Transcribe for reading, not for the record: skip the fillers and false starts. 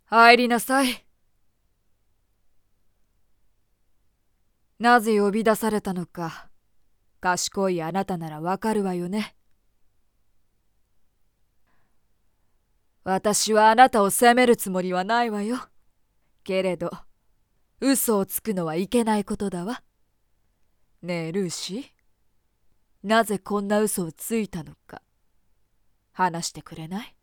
入りなさい。なぜ呼び出されたのか、賢いあなたならわかるわよね。私はあなたを責めるつもりはないわよ。けれど、嘘をつくのはいけないことだわ。ねえ、ルーシー。なぜこんな嘘をついたのか、話してくれない？